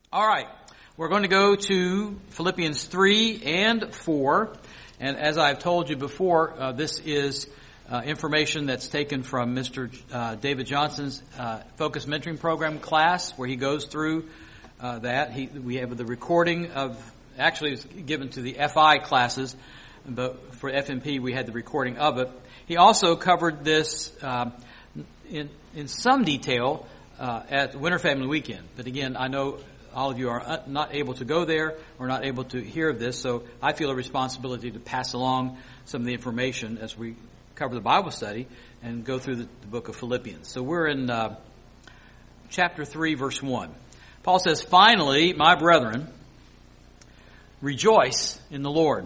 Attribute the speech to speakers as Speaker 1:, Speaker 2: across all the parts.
Speaker 1: All right, we're going to go to Philippians 3 and 4. And as I've told you before, this is information that's taken from Mr. David Johnson's Focus Mentoring Program class, where he goes through that. We have the recording of, actually it's given to the FI classes, but for FMP we had the recording of it. He also covered this in some detail at Winter Family Weekend. But again, I know all of you are not able to go there or not able to hear of this, so I feel a responsibility to pass along some of the information as we cover the Bible study and go through the book of Philippians. So we're in chapter 3, verse 1. Paul says, "Finally, my brethren, rejoice in the Lord.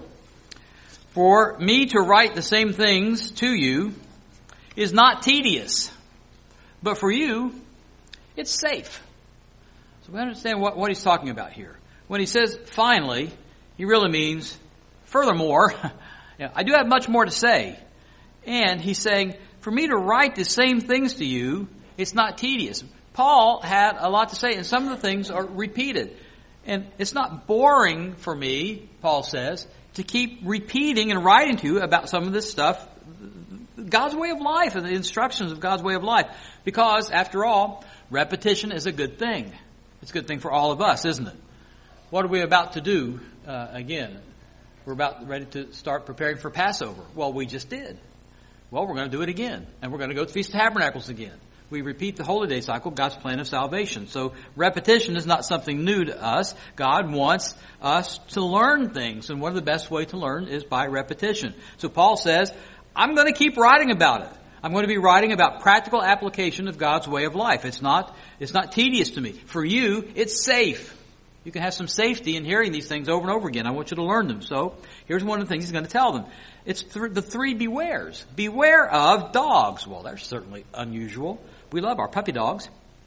Speaker 1: For me to write the same things to you is not tedious, but for you it's safe." So we understand what he's talking about here. When he says finally, he really means furthermore. I do have much more to say. And he's saying, for me to write the same things to you, it's not tedious. Paul had a lot to say, and some of the things are repeated. And it's not boring for me, Paul says, to keep repeating and writing to you about some of this stuff, God's way of life and the instructions of God's way of life. Because, after all, repetition is a good thing. It's a good thing for all of us, isn't it? What are we about to do again? We're about ready to start preparing for Passover. Well, we just did. Well, we're going to do it again. And we're going to go to Feast of Tabernacles again. We repeat the Holy Day cycle, God's plan of salvation. So repetition is not something new to us. God wants us to learn things. And one of the best ways to learn is by repetition. So Paul says, I'm going to keep writing about it. I'm going to be writing about practical application of God's way of life. It's not tedious to me. For you, it's safe. You can have some safety in hearing these things over and over again. I want you to learn them. So here's one of the things he's going to tell them. It's the three bewares. Beware of dogs. Well, they're certainly unusual. We love our puppy dogs.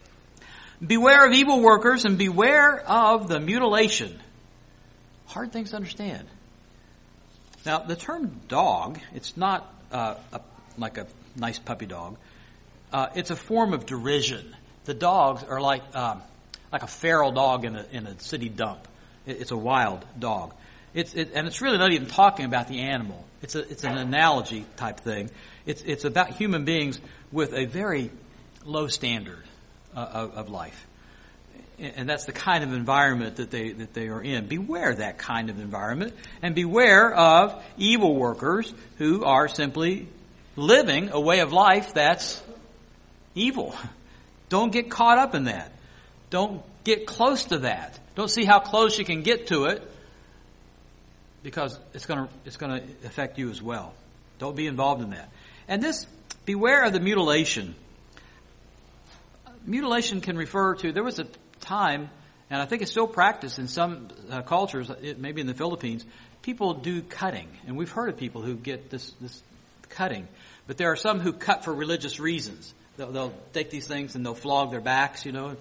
Speaker 1: Beware of evil workers and beware of the mutilation. Hard things to understand. Now, the term dog, it's not like a nice puppy dog. It's a form of derision. The dogs are like a feral dog in a city dump. It's a wild dog. And it's really not even talking about the animal. It's an analogy type thing. It's about human beings with a very low standard of life, and that's the kind of environment that they are in. Beware that kind of environment, and beware of evil workers who are simply living a way of life that's evil. Don't get caught up in that. Don't get close to that. Don't see how close you can get to it, because it's going to affect you as well. Don't be involved in that. And this, beware of the mutilation. Mutilation can refer to, there was a time, and I think it's still practiced in some cultures, maybe in the Philippines, people do cutting. And we've heard of people who get this cutting. But there are some who cut for religious reasons. They'll take these things and they'll flog their backs,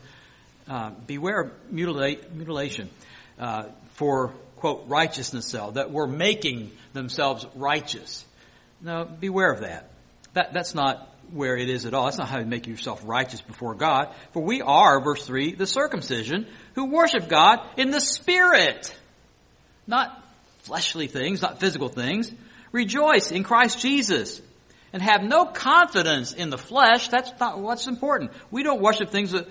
Speaker 1: Beware of mutilation for, quote, righteousness self, that we're making themselves righteous. No, beware of that. That's not where it is at all. That's not how you make yourself righteous before God. For we are, verse 3, the circumcision who worship God in the Spirit. Not fleshly things, not physical things. Rejoice in Christ Jesus. And have no confidence in the flesh. That's not what's important. We don't worship things in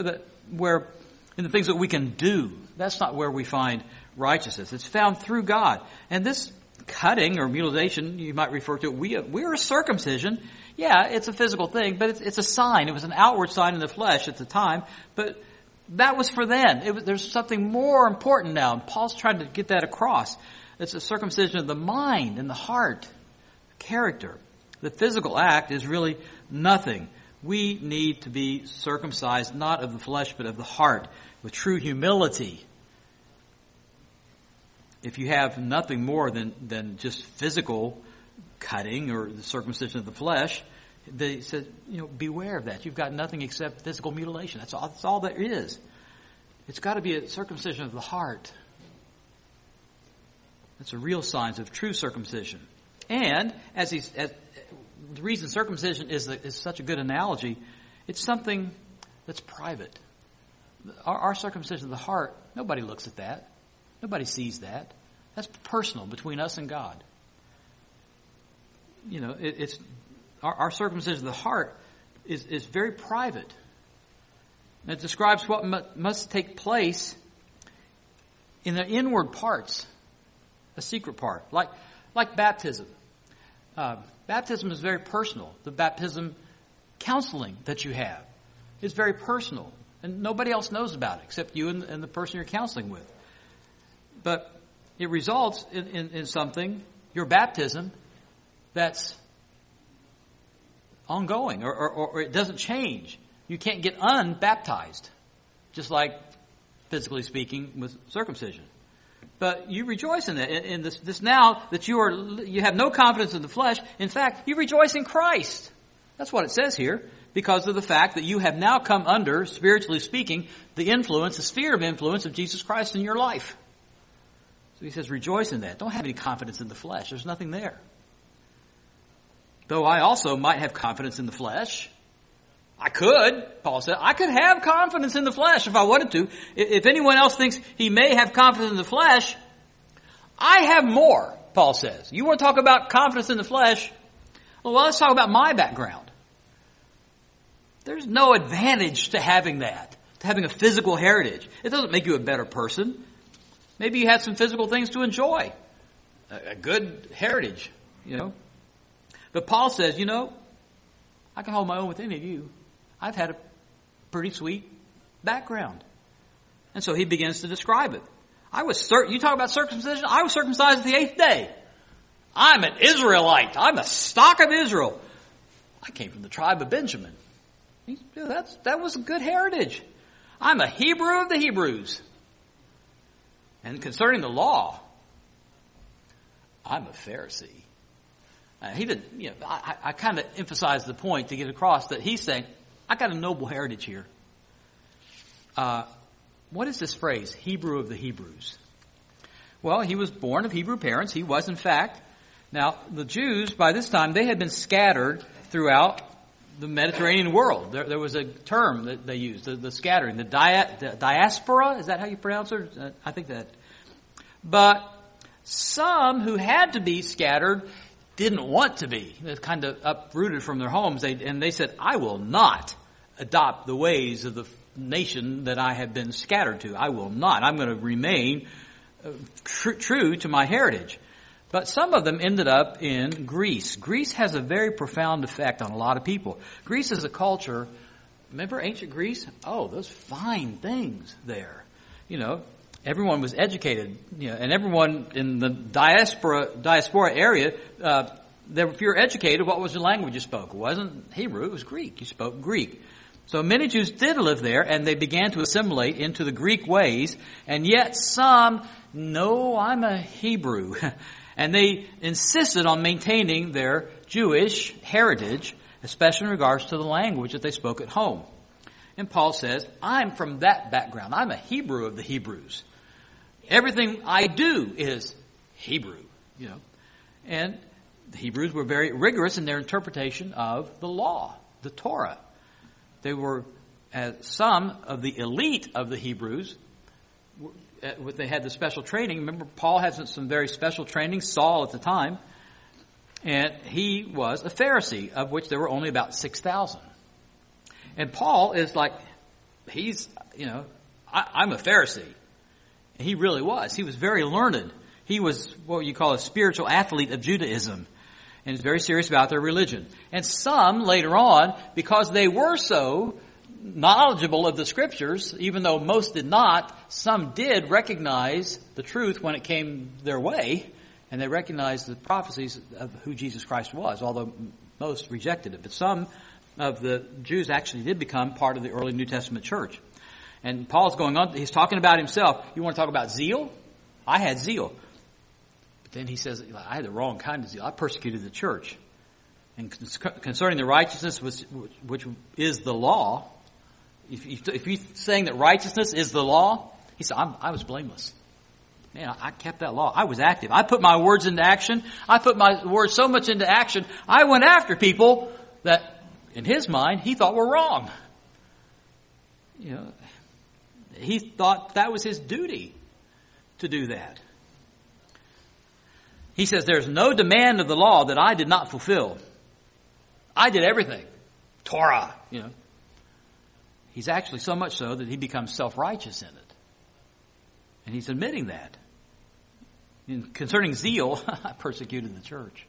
Speaker 1: the things that we can do. That's not where we find righteousness. It's found through God. And this cutting or mutilation, you might refer to it, we're a circumcision. Yeah, it's a physical thing, but it's a sign. It was an outward sign in the flesh at the time, but that was for then. There's something more important now. And Paul's trying to get that across. It's a circumcision of the mind and the heart, character. The physical act is really nothing. We need to be circumcised, not of the flesh, but of the heart, with true humility. If you have nothing more than just physical cutting or the circumcision of the flesh, they said, beware of that. You've got nothing except physical mutilation. That's all there is. It's got to be a circumcision of the heart. That's a real signs of true circumcision. And the reason circumcision is such a good analogy, it's something that's private. Our circumcision of the heart, nobody looks at that. Nobody sees that. That's personal between us and God. You know, it's our circumcision of the heart is very private. And it describes what must take place in the inward parts, a secret part, like baptism. Baptism is very personal. The baptism counseling that you have is very personal. And nobody else knows about it except you and the person you're counseling with. But it results in something, your baptism, that's ongoing or it doesn't change. You can't get unbaptized, just like physically speaking with circumcision. But you rejoice in that. In this now that you have no confidence in the flesh. In fact, you rejoice in Christ. That's what it says here. Because of the fact that you have now come under, spiritually speaking, the sphere of influence of Jesus Christ in your life. So he says, rejoice in that. Don't have any confidence in the flesh. There's nothing there. Though I also might have confidence in the flesh. I could, Paul said. I could have confidence in the flesh if I wanted to. If anyone else thinks he may have confidence in the flesh, I have more, Paul says. You want to talk about confidence in the flesh? Well, let's talk about my background. There's no advantage to having that, to having a physical heritage. It doesn't make you a better person. Maybe you had some physical things to enjoy. A good heritage, you know. But Paul says, you know, I can hold my own with any of you. I've had a pretty sweet background. And so he begins to describe it. You talk about circumcision? I was circumcised the 8th day. I'm an Israelite. I'm a stock of Israel. I came from the tribe of Benjamin. That was a good heritage. I'm a Hebrew of the Hebrews. And concerning the law, I'm a Pharisee. He didn't, you know, I kind of emphasized the point to get across that he's saying, I got a noble heritage here. What is this phrase, Hebrew of the Hebrews? Well, he was born of Hebrew parents. He was, in fact. Now, the Jews, by this time, they had been scattered throughout the Mediterranean world. There was a term that they used, the scattering, the diaspora. Is that how you pronounce it? I think that. But some who had to be scattered didn't want to be. They're kind of uprooted from their homes. They said, I will not adopt the ways of the nation that I have been scattered to. I will not. I'm going to remain true to my heritage. But some of them ended up in Greece. Greece has a very profound effect on a lot of people. Greece is a culture. Remember ancient Greece? Oh, those fine things there. You know, everyone was educated. You know, and everyone in the diaspora area, if you were educated, what was the language you spoke? It wasn't Hebrew, it was Greek. You spoke Greek. So many Jews did live there, and they began to assimilate into the Greek ways. And yet some, no, I'm a Hebrew. And they insisted on maintaining their Jewish heritage, especially in regards to the language that they spoke at home. And Paul says, I'm from that background. I'm a Hebrew of the Hebrews. Everything I do is Hebrew, you know. And the Hebrews were very rigorous in their interpretation of the law, the Torah. They were, some of the elite of the Hebrews, they had the special training. Remember, Paul had some very special training, Saul at the time, and he was a Pharisee, of which there were only about 6,000. And Paul is like, I'm a Pharisee. And he really was. He was very learned. He was what you call a spiritual athlete of Judaism, and is very serious about their religion. And some later on, because they were so knowledgeable of the scriptures, even though most did not, some did recognize the truth when it came their way, and they recognized the prophecies of who Jesus Christ was, although most rejected it. But some of the Jews actually did become part of the early New Testament church. And Paul's going on, he's talking about himself. You want to talk about zeal? I had zeal. But then he says, I had the wrong kind of zeal. I persecuted the church. And concerning the righteousness which is the law, if you're saying that righteousness is the law, he said, I was blameless. Man, I kept that law. I was active. I put my words into action. I put my words so much into action, I went after people that, in his mind, he thought were wrong. You know, He thought that was his duty to do that. He says, there's no demand of the law that I did not fulfill. I did everything. Torah, He's actually so much so that he becomes self-righteous in it. And he's admitting that. Concerning zeal, I persecuted the church.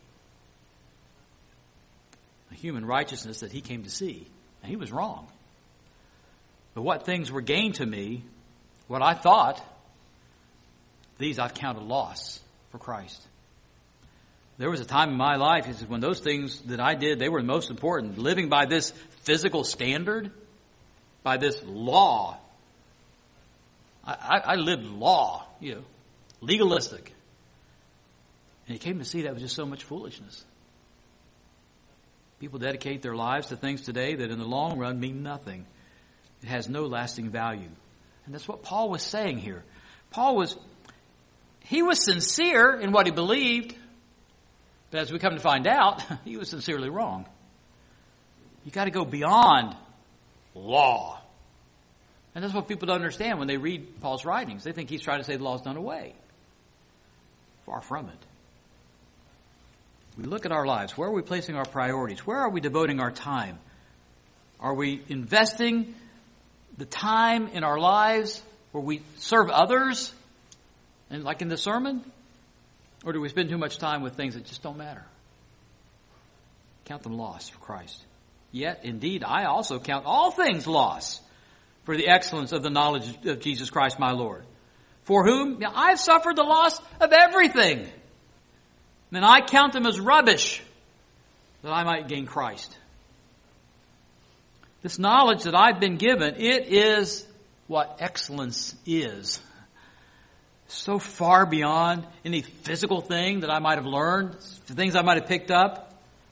Speaker 1: A human righteousness that he came to see. And he was wrong. But what things were gained to me, what I thought, these I've counted loss for Christ. There was a time in my life, he says, when those things that I did, they were most important. Living by this physical standard, by this law. I lived law, legalistic. And he came to see that was just so much foolishness. People dedicate their lives to things today that in the long run mean nothing. It has no lasting value. And that's what Paul was saying here. He was sincere in what he believed. But as we come to find out, he was sincerely wrong. You got to go beyond law. And that's what people don't understand when they read Paul's writings. They think he's trying to say the law's done away. Far from it. We look at our lives. Where are we placing our priorities? Where are we devoting our time? Are we investing the time in our lives where we serve others, and like in the sermon? Or do we spend too much time with things that just don't matter? Count them lost for Christ. Yet, indeed, I also count all things lost for the excellence of the knowledge of Jesus Christ my Lord, for whom I've suffered the loss of everything. And I count them as rubbish, that I might gain Christ. This knowledge that I've been given, it is what excellence is. So far beyond any physical thing that I might have learned, the things I might have picked up.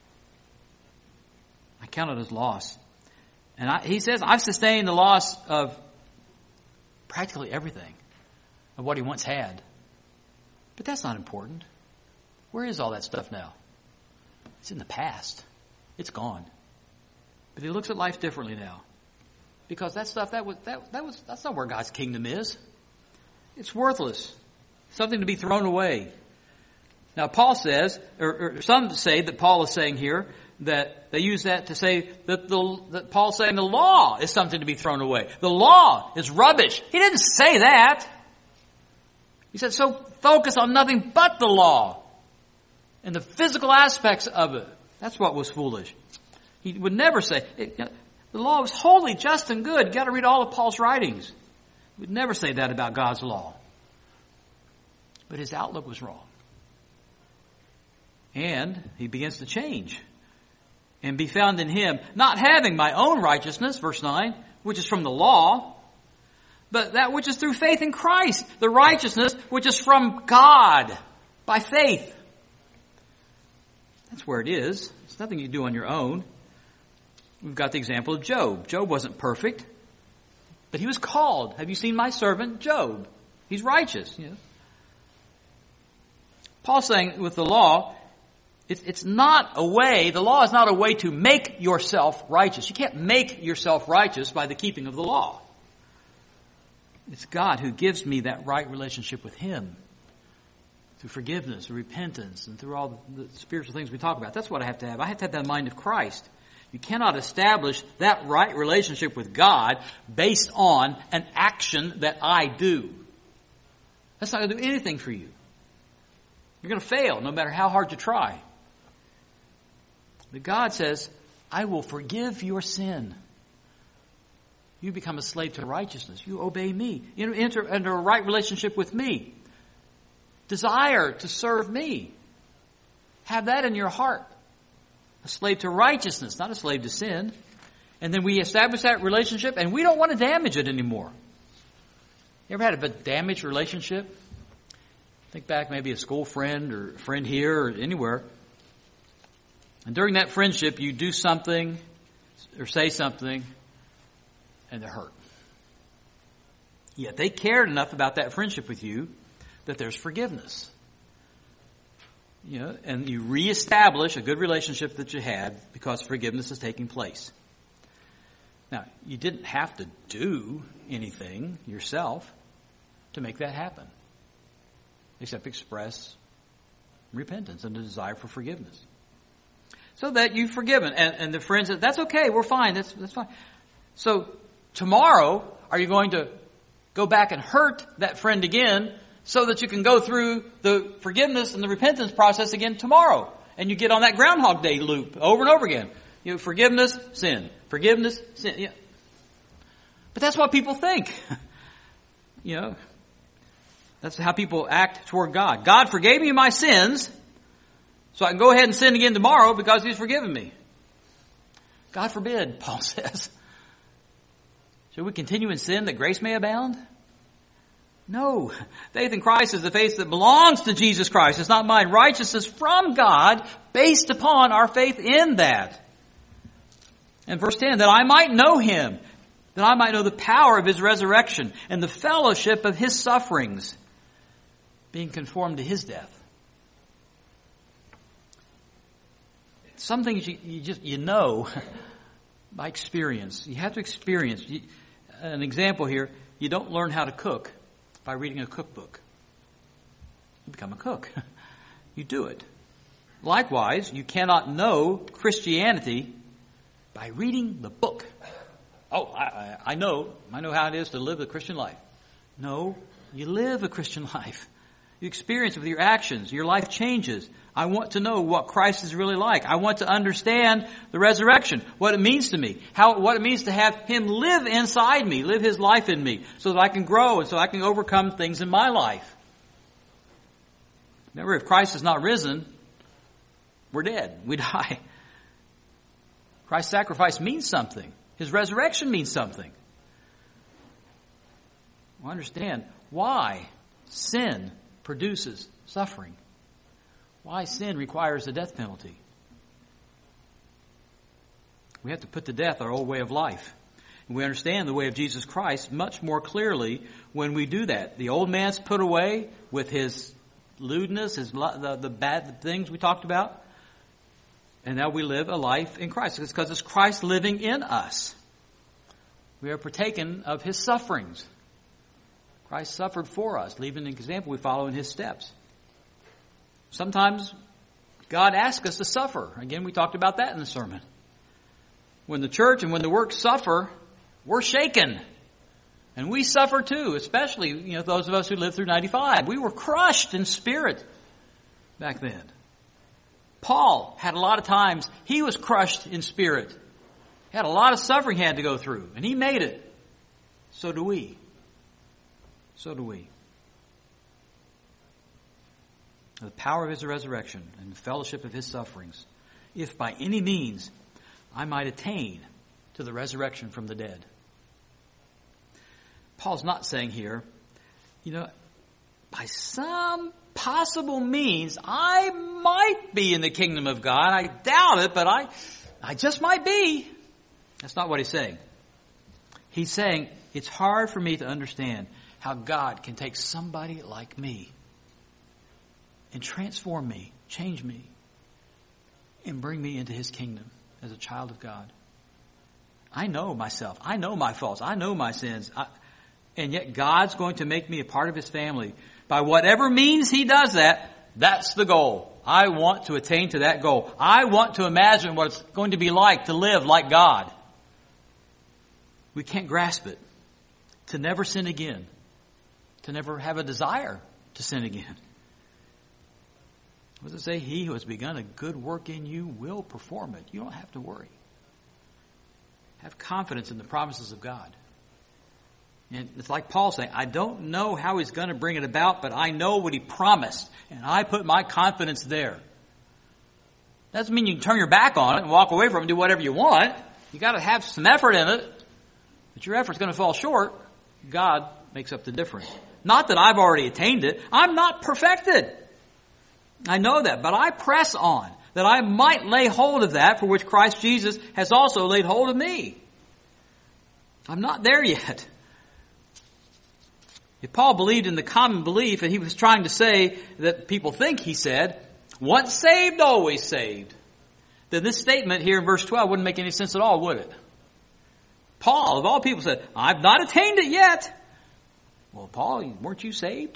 Speaker 1: I count it as loss. And he says, I've sustained the loss of practically everything of what he once had. But that's not important. Where is all that stuff now? It's in the past. It's gone. But he looks at life differently now. Because that stuff, that's not where God's kingdom is. It's worthless. Something to be thrown away. Now Paul says, or some say that Paul is saying here, that they use that to say that Paul's saying the law is something to be thrown away. The law is rubbish. He didn't say that. He said, so focus on nothing but the law and the physical aspects of it. That's what was foolish. He would never say, the law was holy, just, and good. You've got to read all of Paul's writings. He would never say that about God's law. But his outlook was wrong. And he begins to change and be found in him, not having my own righteousness, verse 9, which is from the law, but that which is through faith in Christ, the righteousness which is from God by faith. That's where it is. It's nothing you do on your own. We've got the example of Job. Job wasn't perfect, but he was called. Have you seen my servant Job? He's righteous. Paul's saying with the law, it's not a way, the law is not a way to make yourself righteous. You can't make yourself righteous by the keeping of the law. It's God who gives me that right relationship with him through forgiveness, through repentance, and through all the spiritual things we talk about. That's what I have to have. I have to have that mind of Christ. You cannot establish that right relationship with God based on an action that I do. That's not going to do anything for you. You're going to fail no matter how hard you try. But God says, I will forgive your sin. You become a slave to righteousness. You obey me. You enter into a right relationship with me. Desire to serve me. Have that in your heart. A slave to righteousness, not a slave to sin. And then we establish that relationship and we don't want to damage it anymore. You ever had a damaged relationship? Think back maybe a school friend or a friend here or anywhere. And during that friendship, you do something or say something and they're hurt. Yet they cared enough about that friendship with you that there's forgiveness. And you reestablish a good relationship that you had because forgiveness is taking place. Now, you didn't have to do anything yourself to make that happen, except express repentance and a desire for forgiveness. So that you've forgiven. And the friend said, that's okay, we're fine, that's fine. So tomorrow, are you going to go back and hurt that friend again so that you can go through the forgiveness and the repentance process again tomorrow? And you get on that Groundhog Day loop over and over again. You know, forgiveness, sin. Forgiveness, sin. Yeah. But that's what people think. You know, that's how people act toward God. God forgave me my sins, so I can go ahead and sin again tomorrow because He's forgiven me. God forbid, Paul says. Should we continue in sin that grace may abound? No. Faith in Christ is the faith that belongs to Jesus Christ. It's not mine. Righteousness from God based upon our faith in that. And verse 10, that I might know Him, that I might know the power of His resurrection and the fellowship of His sufferings, being conformed to His death. Some things you know by experience. You have to experience. An example here, you don't learn how to cook by reading a cookbook. You become a cook. You do it. Likewise, you cannot know Christianity by reading the book. Oh, I know how it is to live the Christian life. No, you live a Christian life. You experience it with your actions. Your life changes. I want to know what Christ is really like. I want to understand the resurrection, what it means to me, what it means to have Him live inside me, live His life in me, so that I can grow and so I can overcome things in my life. Remember, if Christ is not risen, we're dead. We die. Christ's sacrifice means something. His resurrection means something. Well, understand why sin produces suffering. Why sin requires the death penalty. We have to put to death our old way of life. And we understand the way of Jesus Christ much more clearly when we do that. The old man's put away with his lewdness, the bad things we talked about. And now we live a life in Christ. It's because it's Christ living in us. We are partaken of His sufferings. Christ suffered for us, leaving an example we follow in His steps. Sometimes God asks us to suffer. Again, we talked about that in the sermon. When the church and when the work suffer, we're shaken. And we suffer too, especially those of us who lived through 95. We were crushed in spirit back then. Paul had a lot of times he was crushed in spirit. He had a lot of suffering he had to go through, and he made it. So do we. So do we. The power of His resurrection and the fellowship of His sufferings, if by any means I might attain to the resurrection from the dead. Paul's not saying here, by some possible means I might be in the kingdom of God. I doubt it, but I just might be. That's not what he's saying. He's saying it's hard for me to understand how God can take somebody like me and transform me, change me, and bring me into His kingdom as a child of God. I know myself. I know my faults. I know my sins. And yet God's going to make me a part of His family. By whatever means He does that, that's the goal. I want to attain to that goal. I want to imagine what it's going to be like to live like God. We can't grasp it. To never sin again. To never have a desire to sin again. What does it say? He who has begun a good work in you will perform it. You don't have to worry. Have confidence in the promises of God. And it's like Paul saying, I don't know how He's going to bring it about, but I know what He promised. And I put my confidence there. Doesn't mean you can turn your back on it and walk away from it and do whatever you want. You got to have some effort in it. But your effort's going to fall short. God makes up the difference. Not that I've already attained it. I'm not perfected. I know that, but I press on, that I might lay hold of that for which Christ Jesus has also laid hold of me. I'm not there yet. If Paul believed in the common belief, and he was trying to say that people think he said, once saved, always saved, then this statement here in verse 12 wouldn't make any sense at all, would it? Paul, of all people, said, I've not attained it yet. Well, Paul, weren't you saved?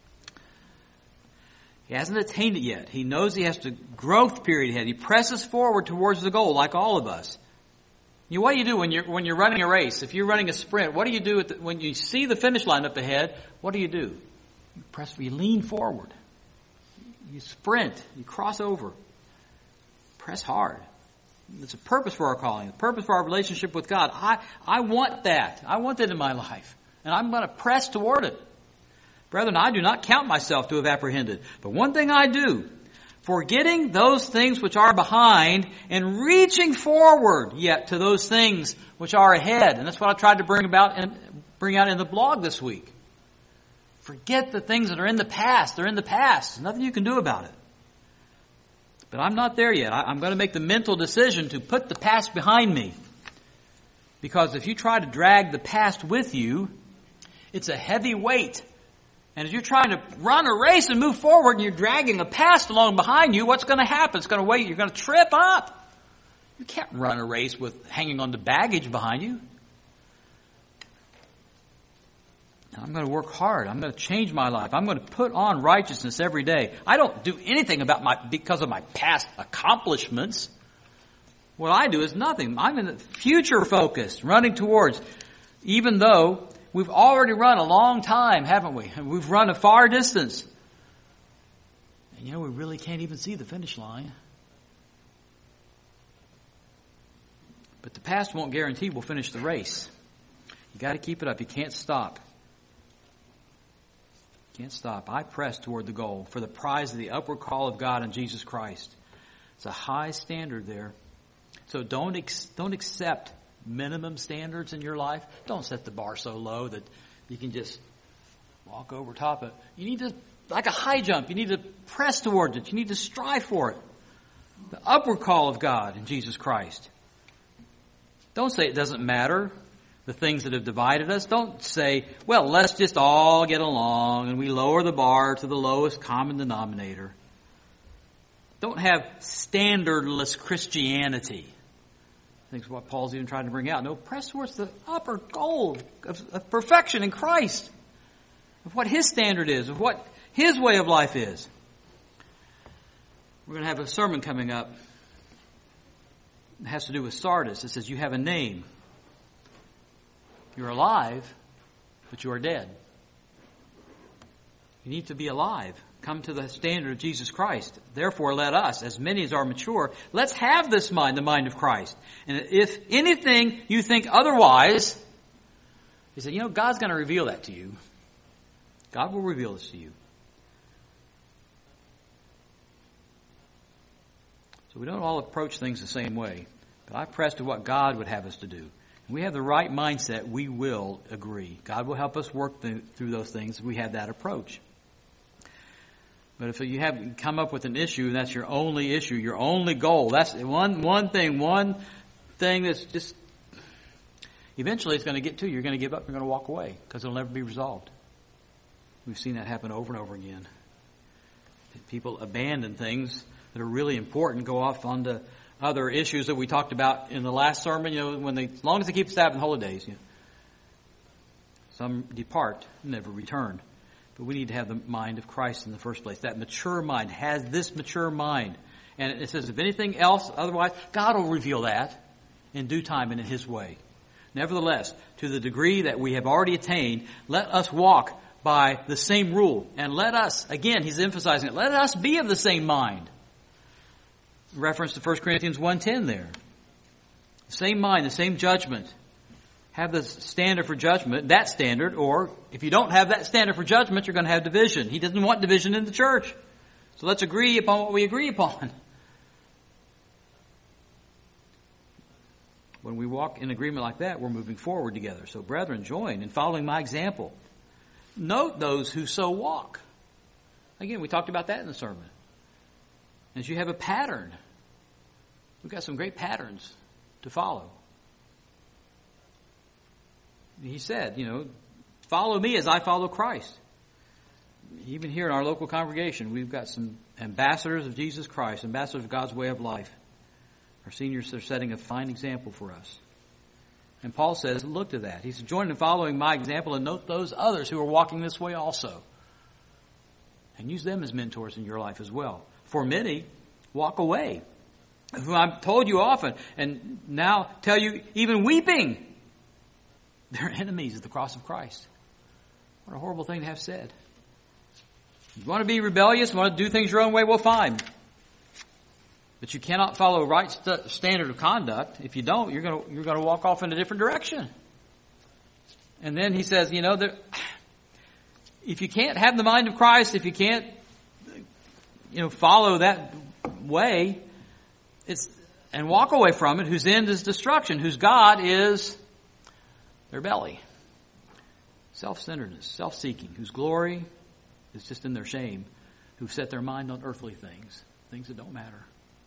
Speaker 1: He hasn't attained it yet. He knows he has a growth period ahead. He presses forward towards the goal, like all of us. What do you do when you're running a race? If you're running a sprint, what do you do when you see the finish line up ahead? What do? You lean forward. You sprint. You cross over. Press hard. It's a purpose for our calling, a purpose for our relationship with God. I want that. I want that in my life. And I'm going to press toward it. Brethren, I do not count myself to have apprehended. But one thing I do, forgetting those things which are behind and reaching forward yet to those things which are ahead. And that's what I tried to bring out in the blog this week. Forget the things that are in the past. They're in the past. There's nothing you can do about it. But I'm not there yet. I'm going to make the mental decision to put the past behind me. Because if you try to drag the past with you, it's a heavy weight. And as you're trying to run a race and move forward and you're dragging a past along behind you, what's going to happen? It's going to wait. You're going to trip up. You can't run a race with hanging on to baggage behind you. I'm going to work hard. I'm going to change my life. I'm going to put on righteousness every day. I don't do anything because of my past accomplishments. What I do is nothing. I'm in the future focused, running towards, even though we've already run a long time, haven't we? And we've run a far distance. And we really can't even see the finish line. But the past won't guarantee we'll finish the race. You got to keep it up. You can't stop. Can't stop. I press toward the goal for the prize of the upward call of God in Jesus Christ. It's a high standard there. So don't accept minimum standards in your life. Don't set the bar so low that you can just walk over top of it. You need to, like a high jump, you need to press towards it. You need to strive for it. The upward call of God in Jesus Christ. Don't say it doesn't matter, the things that have divided us. Don't say, well, let's just all get along and we lower the bar to the lowest common denominator. Don't have standardless Christianity. I think it's what Paul's even trying to bring out. No, press towards the upper goal of perfection in Christ. Of what His standard is. Of what His way of life is. We're going to have a sermon coming up. It has to do with Sardis. It says, you have a name. You're alive, but you are dead. You need to be alive. Come to the standard of Jesus Christ. Therefore, let us, as many as are mature, let's have this mind, the mind of Christ. And if anything you think otherwise, he said, God's going to reveal that to you. God will reveal this to you. So we don't all approach things the same way. But I press to what God would have us to do. And we have the right mindset, we will agree. God will help us work through those things if we have that approach. But if you have come up with an issue, and that's your only issue, your only goal, that's one thing that's just, eventually it's going to get to you. You're going to give up, you're going to walk away, because it'll never be resolved. We've seen that happen over and over again. People abandon things that are really important, go off onto other issues that we talked about in the last sermon, as long as they keep the Sabbath and holidays. Some depart, never return. But we need to have the mind of Christ in the first place. That mature mind has this mature mind. And it says, if anything else, otherwise, God will reveal that in due time and in His way. Nevertheless, to the degree that we have already attained, let us walk by the same rule. And let us, again, he's emphasizing it, let us be of the same mind. Reference to 1 Corinthians 1:10 there. The same mind, the same judgment. Have the standard for judgment, that standard, or if you don't have that standard for judgment, you're going to have division. He doesn't want division in the church. So let's agree upon what we agree upon. When we walk in agreement like that, we're moving forward together. So brethren, join in following my example. Note those who so walk. Again, we talked about that in the sermon. As you have a pattern, we've got some great patterns to follow. He said, follow me as I follow Christ. Even here in our local congregation, we've got some ambassadors of Jesus Christ, ambassadors of God's way of life. Our seniors are setting a fine example for us. And Paul says, look to that. He said, join in following my example and note those others who are walking this way also. And use them as mentors in your life as well. For many, walk away, whom I've told you often, and now tell you even weeping, they're enemies of the cross of Christ. What a horrible thing to have said. You want to be rebellious, want to do things your own way, well, fine. But you cannot follow right standard of conduct. If you don't, you're going to walk off in a different direction. And then he says, if you can't have the mind of Christ, if you can't, follow that way, and walk away from it, whose end is destruction, whose God is their belly. Self-centeredness, self-seeking, whose glory is just in their shame, who've set their mind on earthly things that don't matter.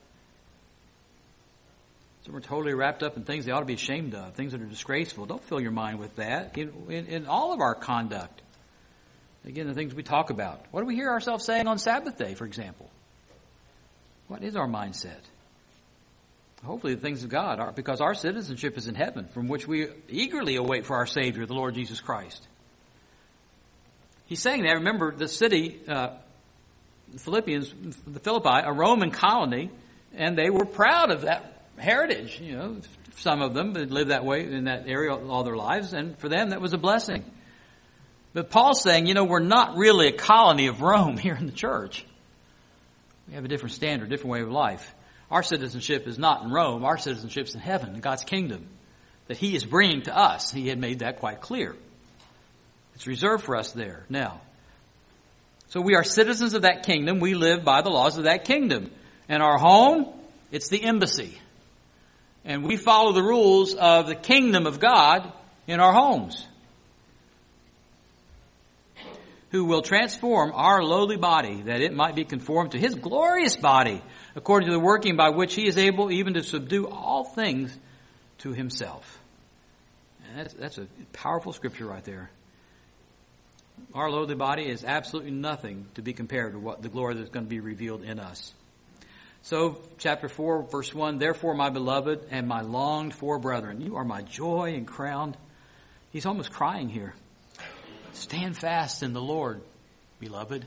Speaker 1: So we're totally wrapped up in things they ought to be ashamed of, things that are disgraceful. Don't fill your mind with that in all of our conduct. Again, the things we talk about. What do we hear ourselves saying on Sabbath day, for example? What is our mindset? Hopefully the things of God, because our citizenship is in heaven, from which we eagerly await for our Savior, the Lord Jesus Christ. He's saying that. Remember, the city, the Philippi, a Roman colony, and they were proud of that heritage. Some of them had lived that way in that area all their lives, and for them that was a blessing. But Paul's saying, we're not really a colony of Rome here in the church. We have a different standard, different way of life. Our citizenship is not in Rome. Our citizenship is in heaven, in God's kingdom, that He is bringing to us. He had made that quite clear. It's reserved for us there. Now, so we are citizens of that kingdom. We live by the laws of that kingdom. And our home, it's the embassy. And we follow the rules of the kingdom of God in our homes, who will transform our lowly body, that it might be conformed to His glorious body, according to the working by which He is able even to subdue all things to Himself. And that's a powerful scripture right there. Our lowly body is absolutely nothing to be compared to what the glory that's going to be revealed in us. So, chapter 4, verse 1, therefore, my beloved and my longed for brethren, you are my joy and crown. He's almost crying here. Stand fast in the Lord, beloved.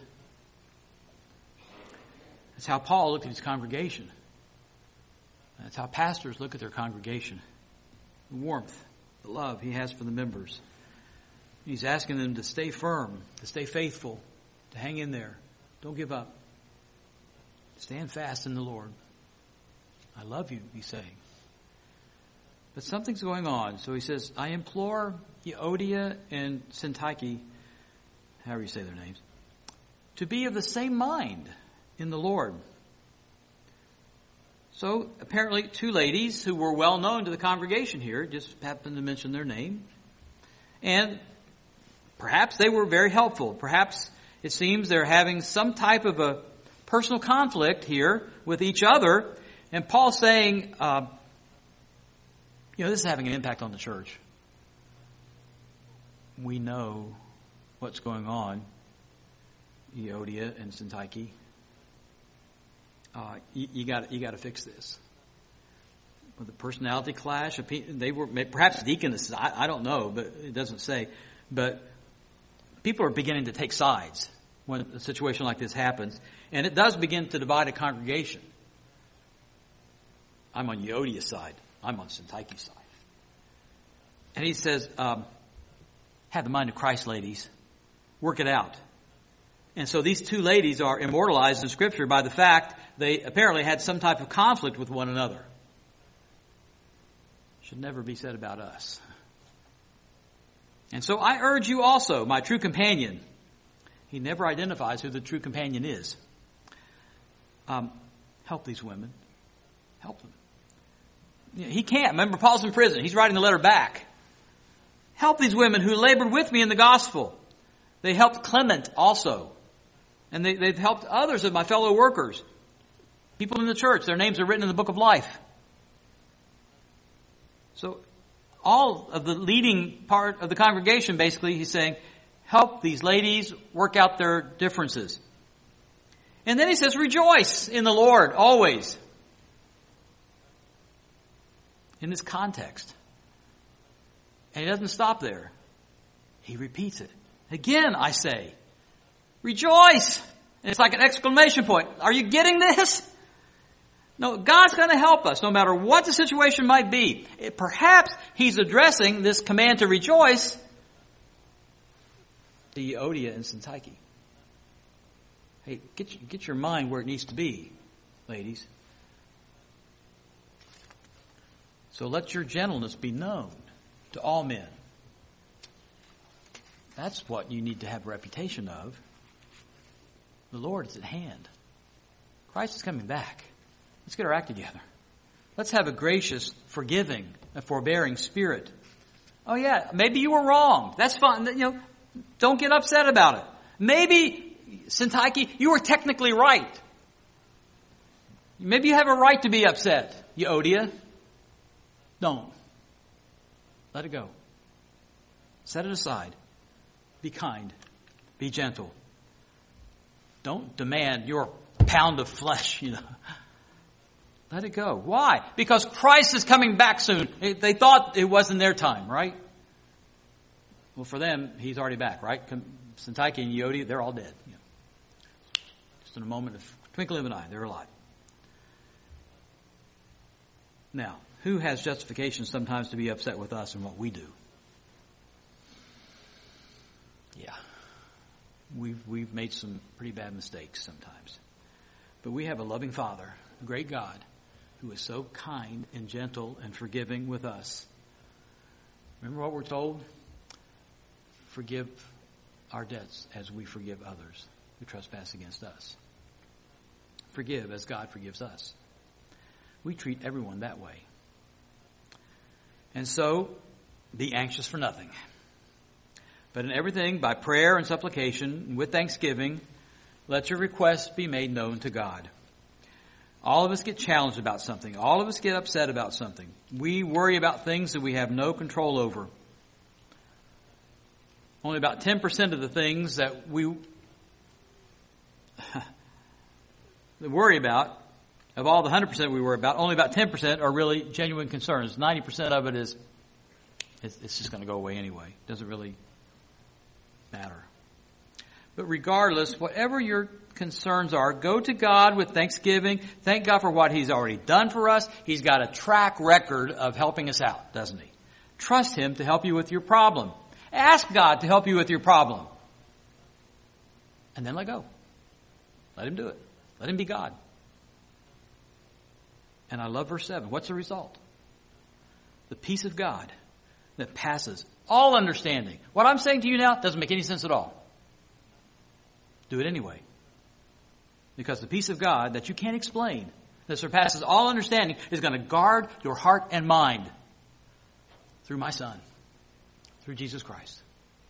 Speaker 1: That's how Paul looked at his congregation. That's how pastors look at their congregation. The warmth, the love he has for the members. He's asking them to stay firm, to stay faithful, to hang in there. Don't give up. Stand fast in the Lord. I love you, he's saying. But something's going on. So he says, I implore Euodia and Syntyche, however you say their names, to be of the same mind in the Lord. So apparently 2 ladies who were well known to the congregation here, just happened to mention their name. And perhaps they were very helpful. Perhaps it seems they're having some type of a personal conflict here with each other. And Paul's saying, this is having an impact on the church. We know what's going on, Euodia and Syntyche. You got to fix this. With the personality clash, they were perhaps deaconesses. I don't know, but it doesn't say. But people are beginning to take sides when a situation like this happens, and it does begin to divide a congregation. I'm on Euodia's side. I'm on Syntyche's side. And he says, have the mind of Christ, ladies. Work it out. And so these 2 ladies are immortalized in Scripture by the fact they apparently had some type of conflict with one another. Should never be said about us. And so I urge you also, my true companion. He never identifies who the true companion is. Help these women. Help them. He can't. Remember, Paul's in prison. He's writing the letter back. Help these women who labored with me in the gospel. They helped Clement also. And they've helped others of my fellow workers. People in the church. Their names are written in the book of life. So all of the leading part of the congregation, basically, he's saying, help these ladies work out their differences. And then he says, rejoice in the Lord always. In this context, And he doesn't stop there. He repeats it. Again, I say, rejoice. And it's like an exclamation point. Are you getting this? No, God's going to help us no matter what the situation might be. Perhaps he's addressing this command to rejoice to Euodia and Syntyche. Hey, get your mind where it needs to be, ladies. So let your gentleness be known to all men. That's what you need to have a reputation of. The Lord is at hand. Christ is coming back. Let's get our act together. Let's have a gracious, forgiving, and forbearing spirit. Oh yeah, maybe you were wrong. That's fine. Don't get upset about it. Maybe, Syntyche, you were technically right. Maybe you have a right to be upset, Euodia. Don't. Let it go. Set it aside. Be kind. Be gentle. Don't demand your pound of flesh, Let it go. Why? Because Christ is coming back soon. They thought it wasn't their time, right? Well, for them, he's already back, right? Syntyche and Euodia, they're all dead. Just in a moment of twinkling of an eye, they're alive. Now, who has justification sometimes to be upset with us and what we do? Yeah. We've made some pretty bad mistakes sometimes. But we have a loving Father, a great God, who is so kind and gentle and forgiving with us. Remember what we're told? Forgive our debts as we forgive others who trespass against us. Forgive as God forgives us. We treat everyone that way. And so, be anxious for nothing. But in everything, by prayer and supplication, with thanksgiving, let your requests be made known to God. All of us get challenged about something. All of us get upset about something. We worry about things that we have no control over. Only about 10% of the things that we worry about, of all the 100% we worry about, only about 10% are really genuine concerns. 90% of it is, it's just going to go away anyway. It doesn't really matter. But regardless, whatever your concerns are, go to God with thanksgiving. Thank God for what he's already done for us. He's got a track record of helping us out, doesn't he? Trust him to help you with your problem. Ask God to help you with your problem. And then let go. Let him do it. Let him be God. And I love verse 7. What's the result? The peace of God that passes all understanding. What I'm saying to you now doesn't make any sense at all. Do it anyway. Because the peace of God that you can't explain, that surpasses all understanding, is going to guard your heart and mind through my Son, through Jesus Christ.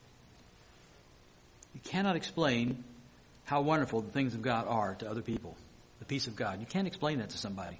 Speaker 1: You cannot explain how wonderful the things of God are to other people. The peace of God. You can't explain that to somebody.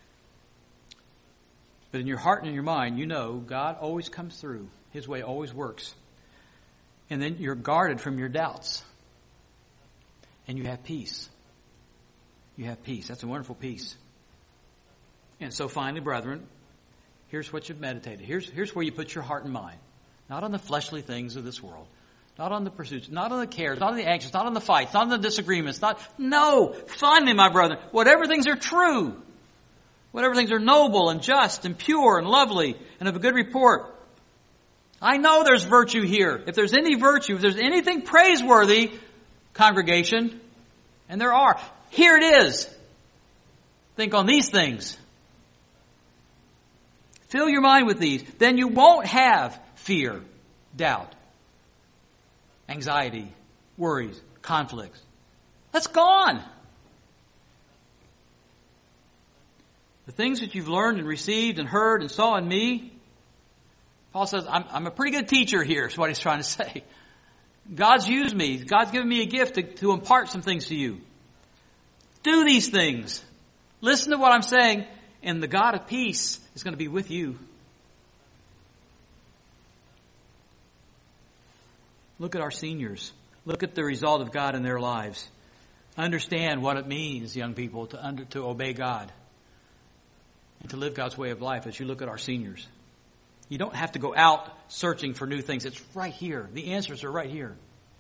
Speaker 1: But in your heart and in your mind, you know God always comes through. His way always works. And then you're guarded from your doubts. And you have peace. You have peace. That's a wonderful peace. And so finally, brethren, here's what you've meditated. Here's where you put your heart and mind. Not on the fleshly things of this world. Not on the pursuits. Not on the cares. Not on the anxious. Not on the fights. Not on the disagreements. No! Finally, my brethren, whatever things are true, whatever things are noble and just and pure and lovely and of a good report. I know there's virtue here. If there's any virtue, if there's anything praiseworthy, congregation, and there are, here it is. Think on these things. Fill your mind with these. Then you won't have fear, doubt, anxiety, worries, conflicts. That's gone. The things that you've learned and received and heard and saw in me, Paul says, I'm a pretty good teacher here, is what he's trying to say. God's used me. God's given me a gift to impart some things to you. Do these things. Listen to what I'm saying, and the God of peace is going to be with you. Look at our seniors. Look at the result of God in their lives. Understand what it means, young people, to obey God and to live God's way of life as you look at our seniors. You don't have to go out searching for new things. It's right here. The answers are right here.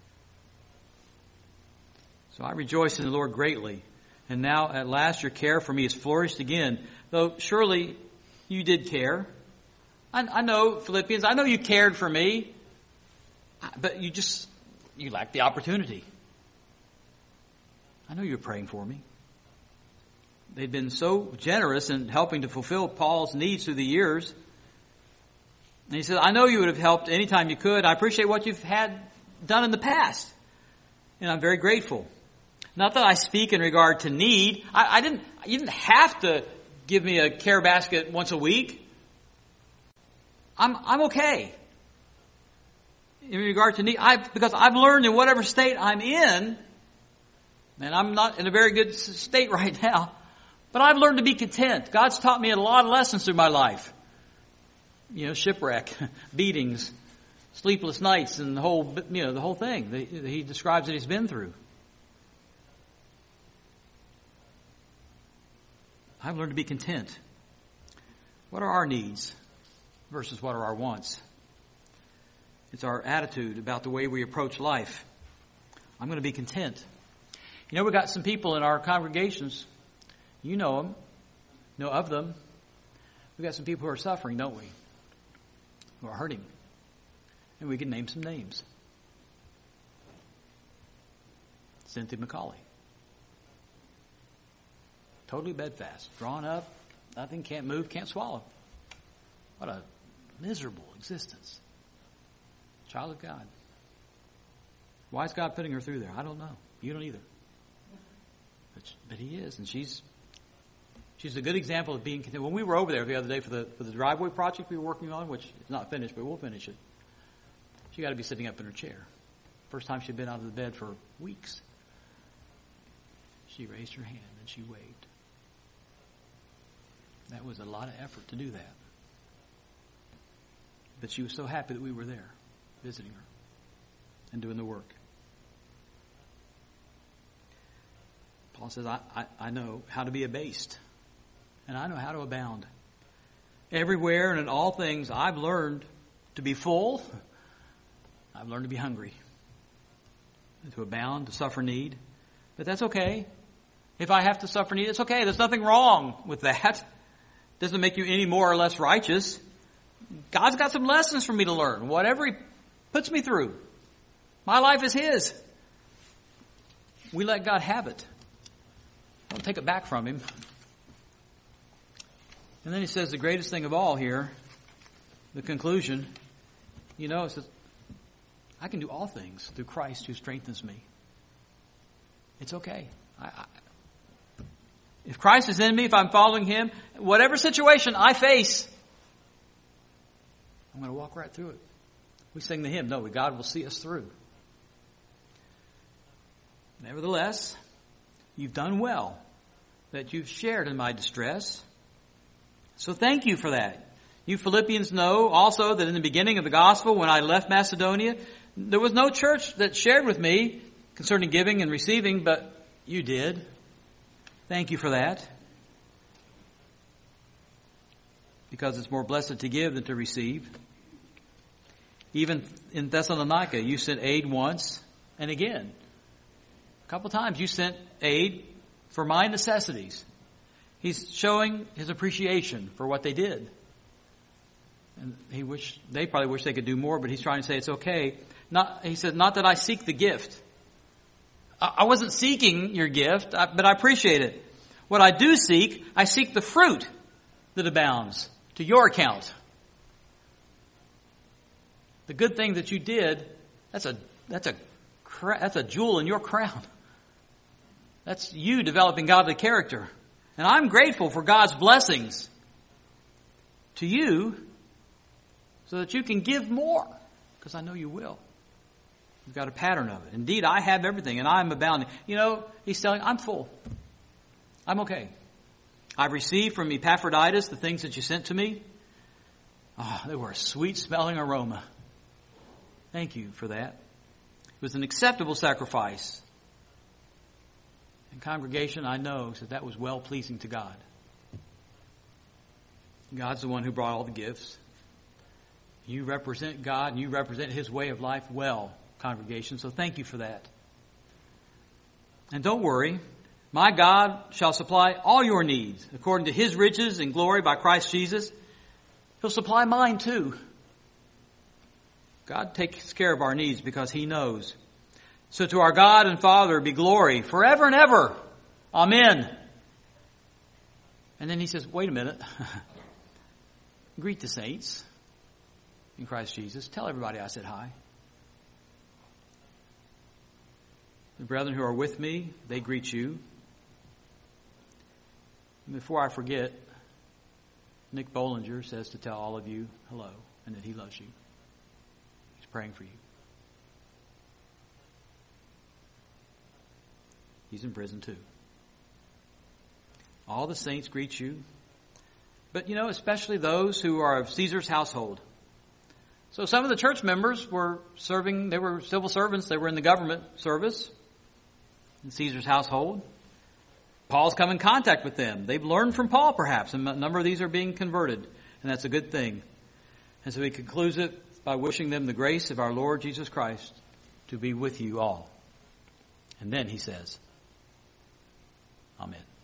Speaker 1: So I rejoice in the Lord greatly. And now at last your care for me has flourished again. Though surely you did care. I know, Philippians, I know you cared for me. But you lacked the opportunity. I know you were praying for me. They'd been so generous in helping to fulfill Paul's needs through the years. And he said, I know you would have helped anytime you could. I appreciate what you've had done in the past. And I'm very grateful. Not that I speak in regard to need. You didn't have to give me a care basket once a week. I'm okay. In regard to need, because I've learned in whatever state I'm in, and I'm not in a very good state right now, but I've learned to be content. God's taught me a lot of lessons through my life. Shipwreck, beatings, sleepless nights, and the whole thing that he describes that he's been through. I've learned to be content. What are our needs versus what are our wants? It's our attitude about the way we approach life. I'm going to be content. We've got some people in our congregations. You know them. Know of them. We've got some people who are suffering, don't we? Who are hurting. And we can name some names. Cynthia McCauley. Totally bedfast. Drawn up. Nothing. Can't move. Can't swallow. What a miserable existence. Child of God. Why is God putting her through there? I don't know. You don't either. But He is. And she's a good example of being content. When we were over there the other day for the driveway project we were working on, which is not finished, but we'll finish it, she got to be sitting up in her chair. First time she'd been out of the bed for weeks. She raised her hand and she waved. That was a lot of effort to do that. But she was so happy that we were there, visiting her and doing the work. Paul says, I know how to be abased, and I know how to abound. Everywhere and in all things, I've learned to be full. I've learned to be hungry, and to abound, to suffer need. But that's okay. If I have to suffer need, it's okay. There's nothing wrong with that. It doesn't make you any more or less righteous. God's got some lessons for me to learn. Whatever He puts me through. My life is His. We let God have it. Don't take it back from Him. And then he says the greatest thing of all here, the conclusion, it says, I can do all things through Christ who strengthens me. It's okay. If Christ is in me, if I'm following Him, whatever situation I face, I'm going to walk right through it. We sing the hymn, God will see us through. Nevertheless, you've done well that you've shared in my distress. So thank you for that. You Philippians know also that in the beginning of the gospel, when I left Macedonia, there was no church that shared with me concerning giving and receiving, but you did. Thank you for that. Because it's more blessed to give than to receive. Even in Thessalonica, you sent aid once and again. A couple times you sent aid for my necessities. He's showing his appreciation for what they did. And they probably wish they could do more, but he's trying to say it's okay. He said, not that I seek the gift. I wasn't seeking your gift, but I appreciate it. What I do seek, I seek the fruit that abounds to your account. The good thing that you did, that's a jewel in your crown. That's you developing godly character. And I'm grateful for God's blessings to you so that you can give more, because I know you will. You've got a pattern of it. Indeed, I have everything and I'm abounding. He's telling, I'm full. I'm okay. I've received from Epaphroditus the things that you sent to me. Oh, they were a sweet smelling aroma. Thank you for that. It was an acceptable sacrifice. And congregation, I know that was well pleasing to God. God's the one who brought all the gifts. You represent God and you represent His way of life well, congregation. So thank you for that. And don't worry. My God shall supply all your needs according to His riches and glory by Christ Jesus. He'll supply mine too. God takes care of our needs because He knows. So to our God and Father be glory forever and ever. Amen. And then He says, wait a minute. Greet the saints in Christ Jesus. Tell everybody I said hi. The brethren who are with me, they greet you. And before I forget, Nick Bollinger says to tell all of you hello and that he loves you. He's praying for you. He's in prison too. All the saints greet you. But especially those who are of Caesar's household. So some of the church members were serving, they were civil servants, they were in the government service in Caesar's household. Paul's come in contact with them. They've learned from Paul perhaps, and a number of these are being converted, and that's a good thing. And so he concludes it by wishing them the grace of our Lord Jesus Christ to be with you all. And then he says, Amen.